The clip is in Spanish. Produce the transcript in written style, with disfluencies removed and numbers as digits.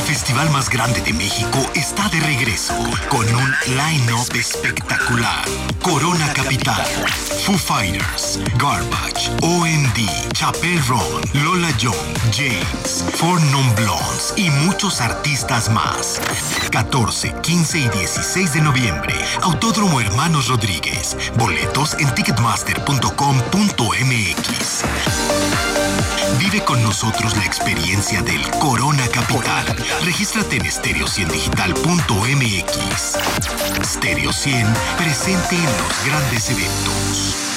festival más grande de México está de regreso con un line-up espectacular. Corona Capital, Foo Fighters, Garbage, OMD, Chappell Roan, Lola Young, James, Four Non Blondes y muchos artistas más. 14, 15 y 16 de noviembre, Autódromo Hermanos Rodríguez. Boletos en ticketmaster.com.mx. Vive con nosotros la experiencia del Corona Capital. Regístrate en stereo100digital.mx. Stereo 100, presente en los grandes eventos.